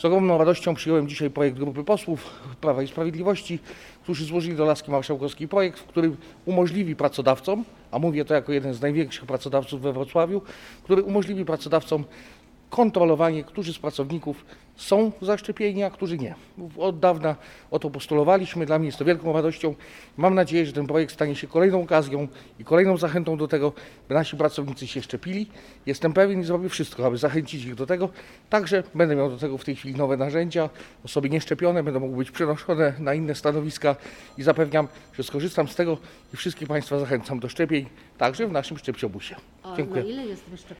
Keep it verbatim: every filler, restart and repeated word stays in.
Z ogromną radością przyjąłem dzisiaj projekt grupy posłów Prawa i Sprawiedliwości, którzy złożyli do laski marszałkowskiej projekt, który umożliwi pracodawcom, a mówię to jako jeden z największych pracodawców we Wrocławiu, który umożliwi pracodawcom kontrolowanie, którzy z pracowników są zaszczepieni, a którzy nie. Od dawna o to postulowaliśmy, dla mnie jest to wielką radością. Mam nadzieję, że ten projekt stanie się kolejną okazją i kolejną zachętą do tego, by nasi pracownicy się szczepili. Jestem pewien i zrobię wszystko, aby zachęcić ich do tego. Także będę miał do tego w tej chwili nowe narzędzia. Osoby nieszczepione będą mogły być przenoszone na inne stanowiska i zapewniam, że skorzystam z tego i wszystkich Państwa zachęcam do szczepień, także w naszym szczepciobusie. A Dziękuję. na ile jest wyszczepione?